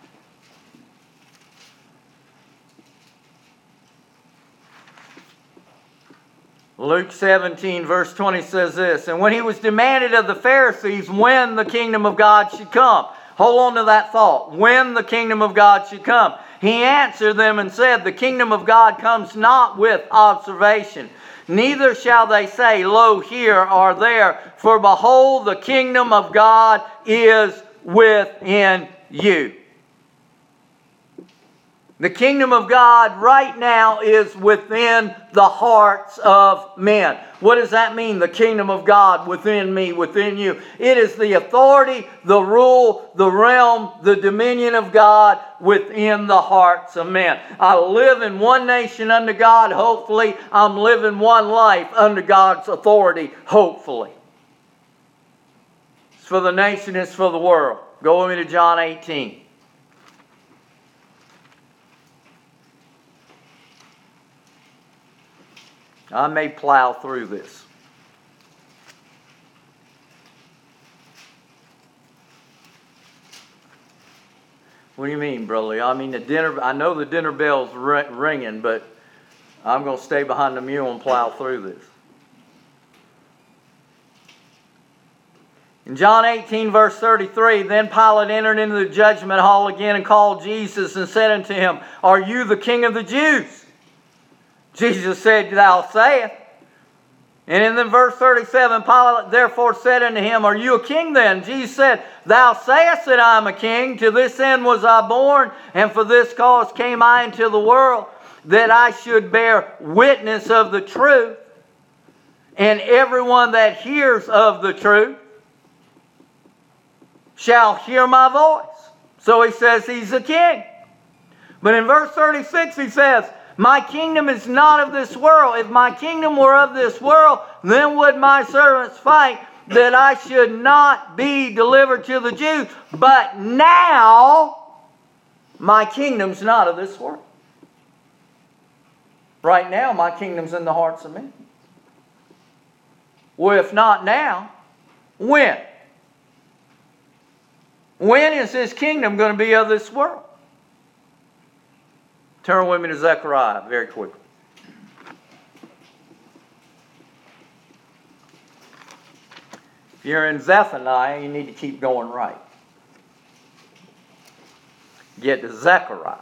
Luke seventeen, verse twenty says this, and when He was demanded of the Pharisees when the kingdom of God should come. Hold on to that thought. When the kingdom of God should come. He answered them and said, the kingdom of God comes not with observation. Neither shall they say, lo, here or there. For behold, the kingdom of God is within you. The kingdom of God right now is within the hearts of men. What does that mean? The kingdom of God within me, within you. It is the authority, the rule, the realm, the dominion of God within the hearts of men. I live in one nation under God, hopefully. I'm living one life under God's authority, hopefully. It's for the nation, it's for the world. Go with me to John eighteen. I may plow through this. What do you mean, Brother Lee? I mean, the dinner. I know the dinner bell's ringing, but I'm going to stay behind the mule and plow through this. In John eighteen, verse thirty-three, then Pilate entered into the judgment hall again and called Jesus and said unto him, are you the King of the Jews? Jesus said, thou sayest. And in the verse thirty-seven, Pilate therefore said unto him, are you a king then? Jesus said, thou sayest that I am a king. To this end was I born, and for this cause came I into the world, that I should bear witness of the truth. And everyone that hears of the truth shall hear my voice. So he says he's a king. But in verse thirty-six he says, my kingdom is not of this world. If my kingdom were of this world, then would my servants fight that I should not be delivered to the Jews. But now, my kingdom's not of this world. Right now, my kingdom's in the hearts of men. Well, if not now, When? When is His kingdom going to be of this world? Turn with me to Zechariah very quickly. If you're in Zephaniah, you need to keep going right. Get to Zechariah.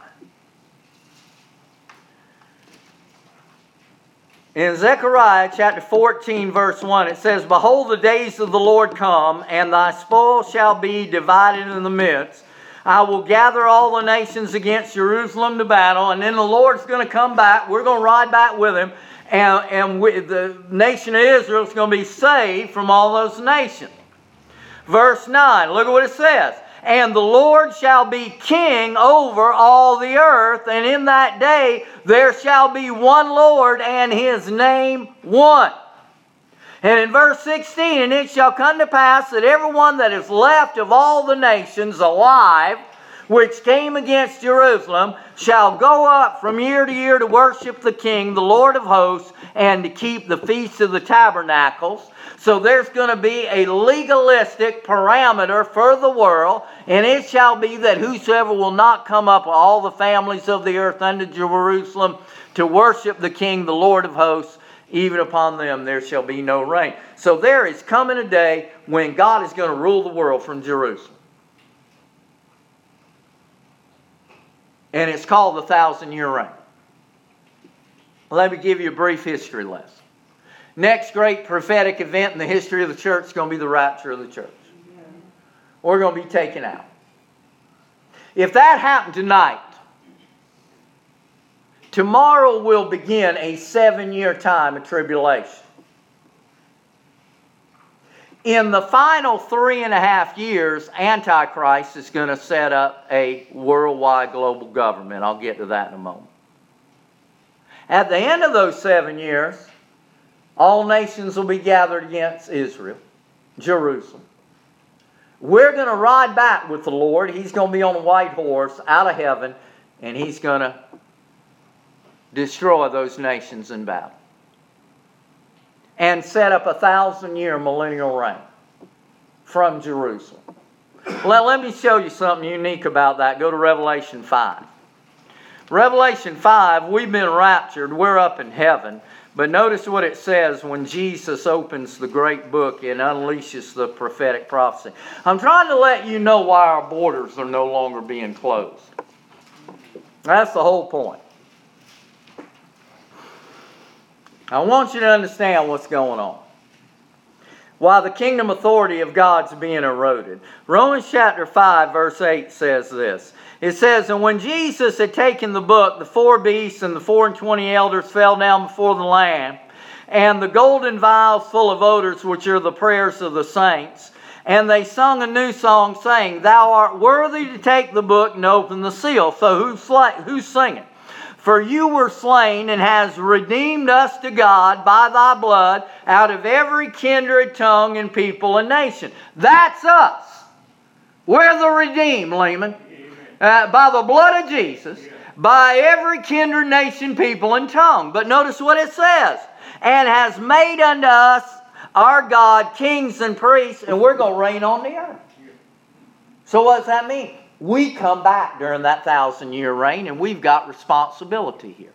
In Zechariah chapter fourteen, verse one, it says, Behold, the days of the Lord come, and thy spoil shall be divided in the midst. I will gather all the nations against Jerusalem to battle, and then the Lord's going to come back. We're going to ride back with Him, and, and we, the nation of Israel is going to be saved from all those nations. Verse nine, look at what it says. And the Lord shall be king over all the earth, and in that day there shall be one Lord, and His name one. And in verse sixteen, and it shall come to pass that everyone that is left of all the nations alive, which came against Jerusalem, shall go up from year to year to worship the King, the Lord of hosts, and to keep the feast of the tabernacles. So there's going to be a legalistic parameter for the world, and it shall be that whosoever will not come up of all the families of the earth unto Jerusalem to worship the King, the Lord of hosts, even upon them there shall be no rain. So there is coming a day when God is going to rule the world from Jerusalem. And it's called the thousand year reign. Let me give you a brief history lesson. Next great prophetic event in the history of the church is going to be the rapture of the church. We're going to be taken out. If that happened tonight, tomorrow will begin a seven-year time of tribulation. In the final three and a half years, Antichrist is going to set up a worldwide global government. I'll get to that in a moment. At the end of those seven years, all nations will be gathered against Israel, Jerusalem. We're going to ride back with the Lord. He's going to be on a white horse out of heaven, and He's going to destroy those nations in battle and set up a thousand-year millennial reign from Jerusalem. Let, let me show you something unique about that. Go to Revelation five. Revelation five, we've been raptured. We're up in heaven. But notice what it says when Jesus opens the great book and unleashes the prophetic prophecy. I'm trying to let you know why our borders are no longer being closed. That's the whole point. I want you to understand what's going on. Why the kingdom authority of God's being eroded. Romans chapter five verse eight says this. It says, And when Jesus had taken the book, the four beasts and the four and twenty elders fell down before the Lamb, and the golden vials full of odors, which are the prayers of the saints. And they sung a new song, saying, Thou art worthy to take the book and open the seal. So who's, sla- who's singing? For you were slain and has redeemed us to God by thy blood out of every kindred, tongue, and people and nation. That's us. We're the redeemed, Lehman. Uh, by the blood of Jesus, by every kindred, nation, people, and tongue. But notice what it says. And has made unto us, our God, kings and priests, and we're going to reign on the earth. So what does that mean? We come back during that thousand-year reign, and we've got responsibility here.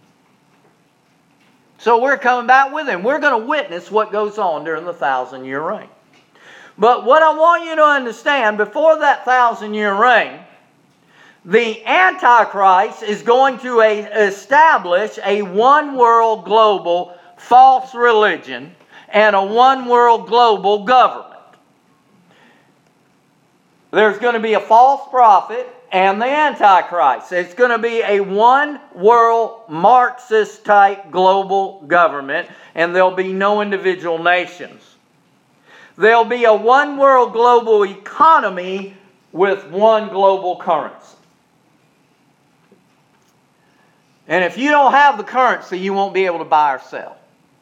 So we're coming back with Him. We're going to witness what goes on during the thousand-year reign. But what I want you to understand, before that thousand-year reign, the Antichrist is going to a, establish a one-world global false religion and a one-world global government. There's going to be a false prophet and the Antichrist. It's going to be a one-world Marxist-type global government, and there'll be no individual nations. There'll be a one-world global economy with one global currency. And if you don't have the currency, you won't be able to buy or sell.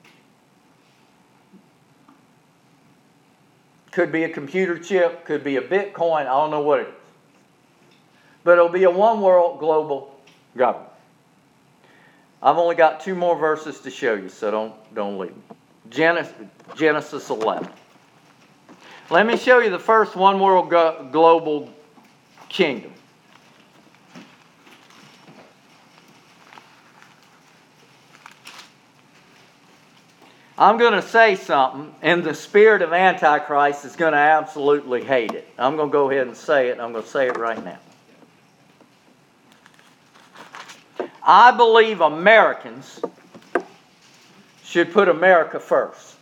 Could be a computer chip, could be a Bitcoin, I don't know what it is. But it'll be a one-world global government. I've only got two more verses to show you, so don't, don't leave. Genesis, Genesis eleven. Let me show you the first one world go- global kingdom. I'm going to say something, and the spirit of Antichrist is going to absolutely hate it. I'm going to go ahead and say it. I'm going to say it right now. I believe Americans should put America first.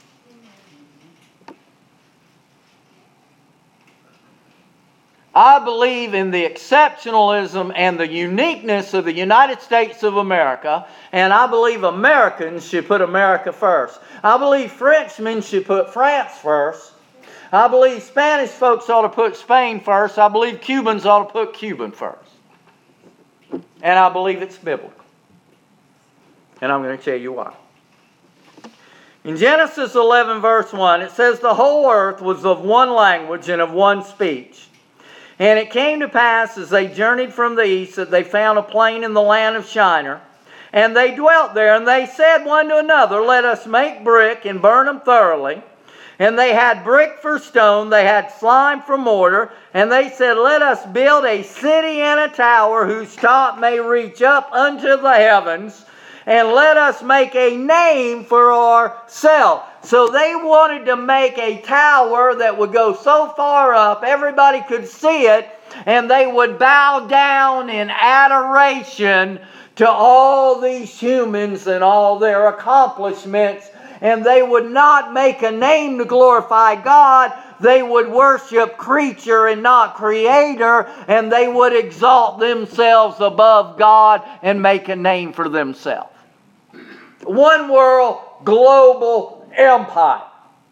I believe in the exceptionalism and the uniqueness of the United States of America, and I believe Americans should put America first. I believe Frenchmen should put France first. I believe Spanish folks ought to put Spain first. I believe Cubans ought to put Cuban first. And I believe it's biblical. And I'm going to tell you why. In Genesis eleven verse one, it says, "The whole earth was of one language and of one speech. And it came to pass, as they journeyed from the east, that they found a plain in the land of Shinar. And they dwelt there, and they said one to another, Let us make brick and burn them thoroughly. And they had brick for stone, they had slime for mortar. And they said, Let us build a city and a tower, whose top may reach up unto the heavens. And let us make a name for ourselves." So they wanted to make a tower that would go so far up, everybody could see it, and they would bow down in adoration to all these humans and all their accomplishments. And they would not make a name to glorify God. They would worship creature and not creator. And they would exalt themselves above God and make a name for themselves. One world global empire.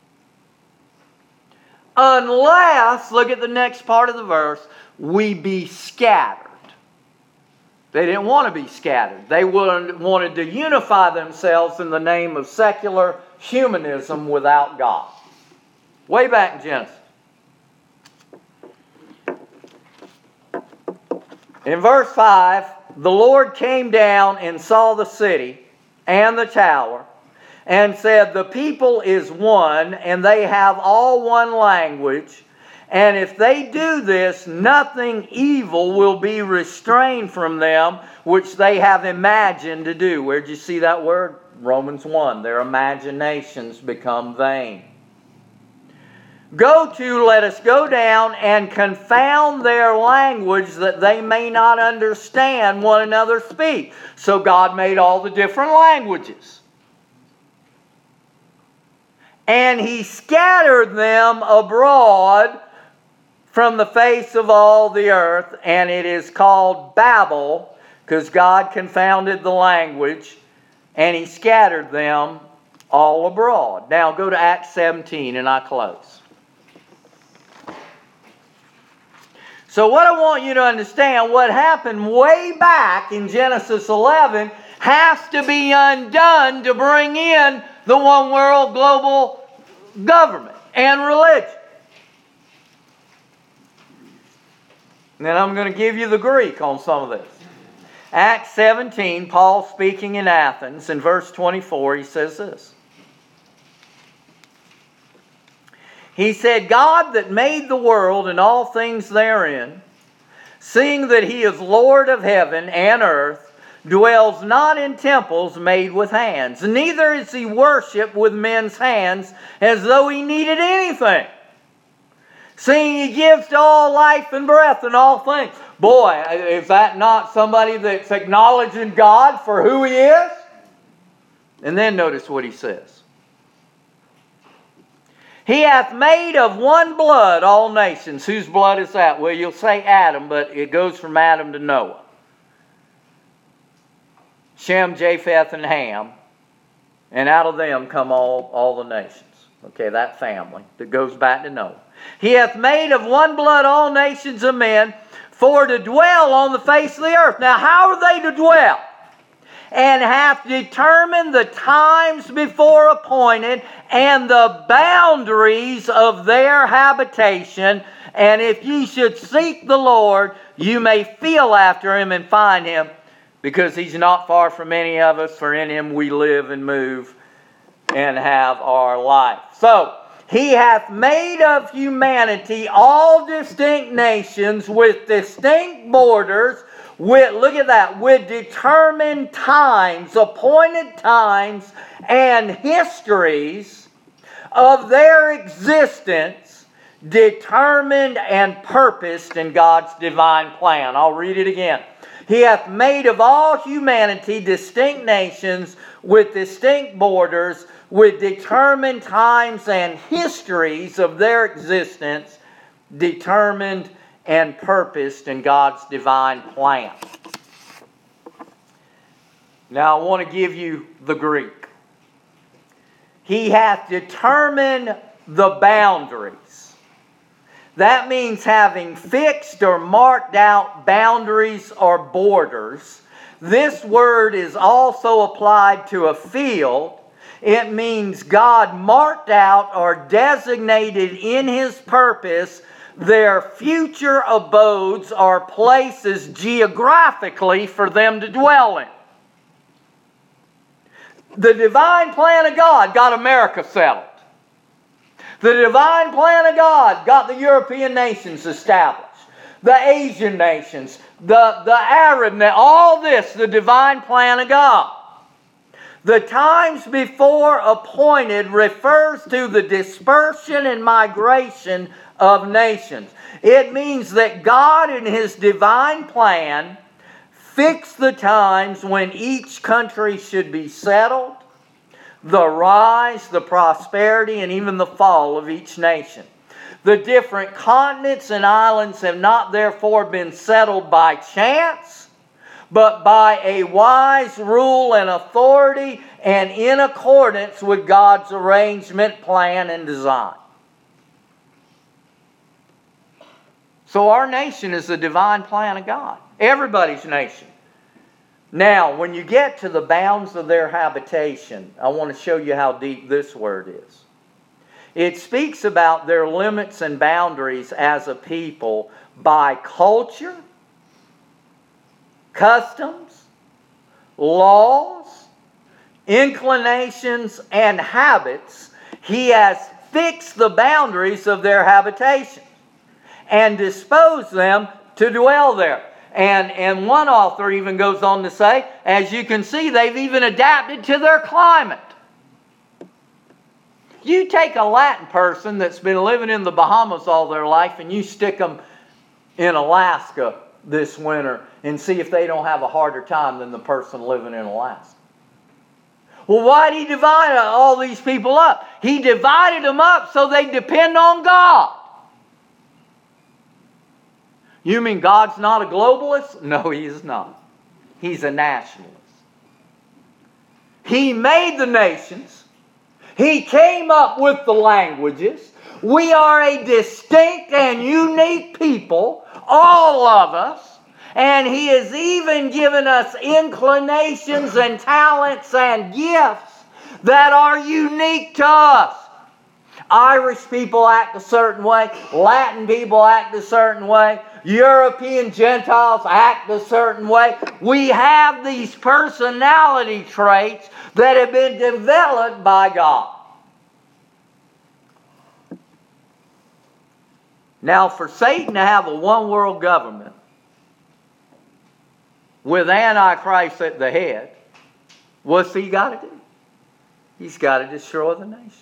Unless, look at the next part of the verse, we be scattered. They didn't want to be scattered. They wanted to unify themselves in the name of secular humanism without God. Way back in Genesis. In verse five, "The Lord came down and saw the city and the tower, and said, The people is one, and they have all one language. And if they do this, nothing evil will be restrained from them, which they have imagined to do." Where'd you see that word? Romans one. Their imaginations become vain. "Go to, let us go down and confound their language, that they may not understand one another speak." So God made all the different languages. "And He scattered them abroad from the face of all the earth, and it is called Babel," because God confounded the language, and He scattered them all abroad. Now go to Acts seventeen, and I close. So what I want you to understand, what happened way back in Genesis eleven has to be undone to bring in the one world global government and religion. And then I'm going to give you the Greek on some of this. Acts seventeen, Paul speaking in Athens, in verse twenty-four, he says this. He said, "God that made the world and all things therein, seeing that He is Lord of heaven and earth, dwells not in temples made with hands, neither is He worshipped with men's hands, as though He needed anything. Seeing He gives to all life and breath and all things." Boy, is that not somebody that's acknowledging God for who He is? And then notice what he says. "He hath made of one blood all nations." Whose blood is that? Well, you'll say Adam, but it goes from Adam to Noah. Shem, Japheth, and Ham. And out of them come all, all the nations. Okay, that family that goes back to Noah. "He hath made of one blood all nations of men, for to dwell on the face of the earth." Now, how are they to dwell? "And hath determined the times before appointed, and the boundaries of their habitation. And if ye should seek the Lord, you may feel after Him and find Him, because He's not far from any of us, for in Him we live and move and have our life." So, He hath made of humanity all distinct nations with distinct borders, with, look at that, with determined times, appointed times, and histories of their existence, determined and purposed in God's divine plan. I'll read it again. He hath made of all humanity distinct nations with distinct borders, with determined times and histories of their existence, determined and purposed in God's divine plan. Now I want to give you the Greek. He hath determined the boundaries. That means having fixed or marked out boundaries or borders. This word is also applied to a field. It means God marked out or designated in His purpose their future abodes or places geographically for them to dwell in. The divine plan of God got America settled. The divine plan of God got the European nations established. The Asian nations, the, the Arab, all this, the divine plan of God. The times before appointed refers to the dispersion and migration of nations. It means that God in His divine plan fixed the times when each country should be settled, the rise, the prosperity, and even the fall of each nation. The different continents and islands have not therefore been settled by chance, but by a wise rule and authority and in accordance with God's arrangement, plan, and design. So our nation is the divine plan of God. Everybody's nation. Now, when you get to the bounds of their habitation, I want to show you how deep this word is. It speaks about their limits and boundaries as a people by culture, customs, laws, inclinations, and habits. He has fixed the boundaries of their habitation and disposed them to dwell there. And, and one author even goes on to say, as you can see, they've even adapted to their climate. You take a Latin person that's been living in the Bahamas all their life and you stick them in Alaska this winter and see if they don't have a harder time than the person living in Alaska. Well, why did He divide all these people up? He divided them up so they depend on God. You mean God's not a globalist? No, He is not. He's a nationalist. He made the nations. He came up with the languages. We are a distinct and unique people, all of us. And He has even given us inclinations and talents and gifts that are unique to us. Irish people act a certain way. Latin people act a certain way. European Gentiles act a certain way. We have these personality traits that have been developed by God. Now, for Satan to have a one-world government with Antichrist at the head, what's he got to do? He's got to destroy the nation.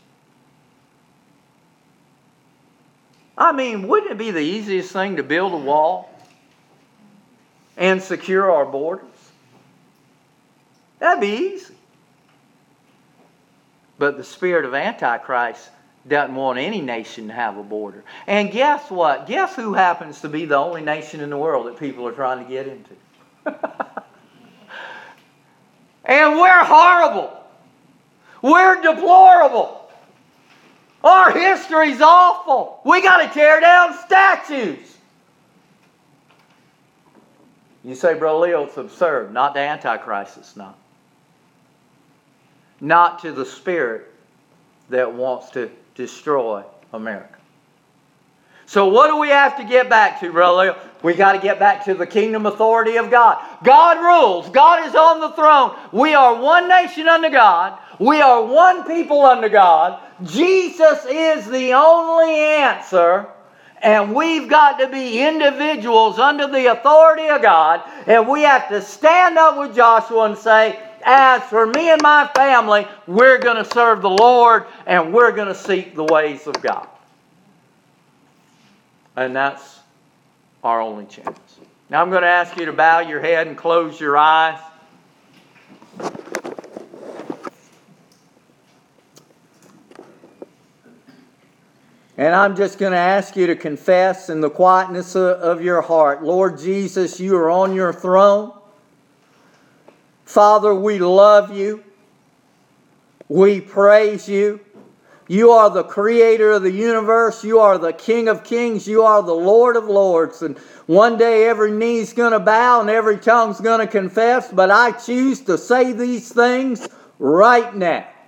I mean, wouldn't it be the easiest thing to build a wall and secure our borders? That'd be easy. But the spirit of Antichrist doesn't want any nation to have a border. And guess what? Guess who happens to be the only nation in the world that people are trying to get into? And we're horrible. We're deplorable. Our history's awful. We got to tear down statues. You say, Brother Leo, it's absurd. Not to Antichrist, it's not. Not to the spirit that wants to destroy America. So what do we have to get back to, Brother Leo? We got to get back to the kingdom authority of God. God rules. God is on the throne. We are one nation under God. We are one people under God. Jesus is the only answer. And we've got to be individuals under the authority of God. And we have to stand up with Joshua and say, as for me and my family, we're going to serve the Lord and we're going to seek the ways of God. And that's our only chance. Now I'm going to ask you to bow your head and close your eyes. And I'm just going to ask you to confess in the quietness of your heart, Lord Jesus, you are on your throne. Father, we love you. We praise you. You are the creator of the universe. You are the King of kings. You are the Lord of lords. And one day every knee's going to bow and every tongue's going to confess. But I choose to say these things right now.